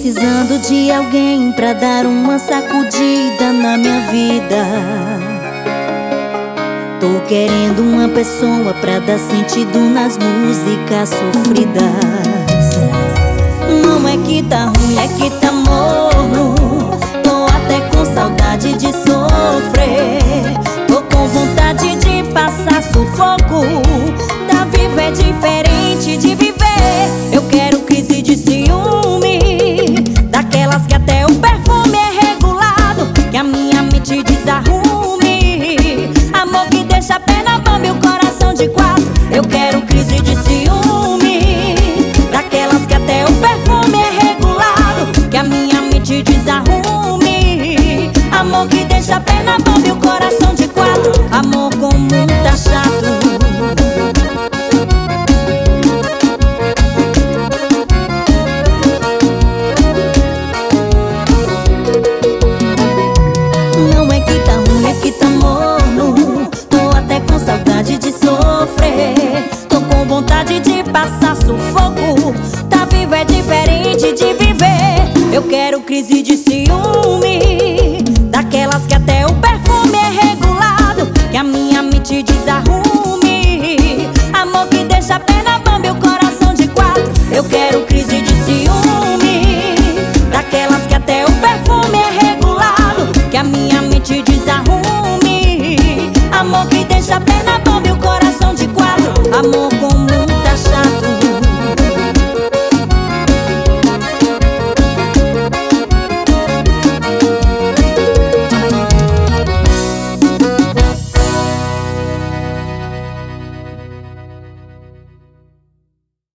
precisando de alguém pra dar uma sacudida na minha vida. Tô querendo uma pessoa pra dar sentido nas músicas sofridas. Não é que tá ruim, é que tá morno. Tô até com saudade de sofrer. Tô com vontade de passar sufoco. Tá vivo é diferente de viver. Eu quero crise de ciúme, daquelas que até o perfume é regulado, que a minha mente desarrume. Amor que deixa a pena bomba e o coração de quatro. Eu quero crise de ciúme, daquelas que até o perfume é regulado, que a minha mente desarrume. Amor que deixa a pena bomba e o coração de quatro. Amor comum tá chato. De sofrer, tô com vontade de passar sufoco. Tá vivo é diferente de viver. Eu quero crise de ciúme, daquelas que até o perfume é regulado, que a minha mente desarrume. Amor que deixa a pena bomba e o coração de quatro. Eu quero crise de ciúme, daquelas que até o perfume é regulado, que a minha mente desarrume. Amor que deixa a pena bomba e o coração de quatro. Amor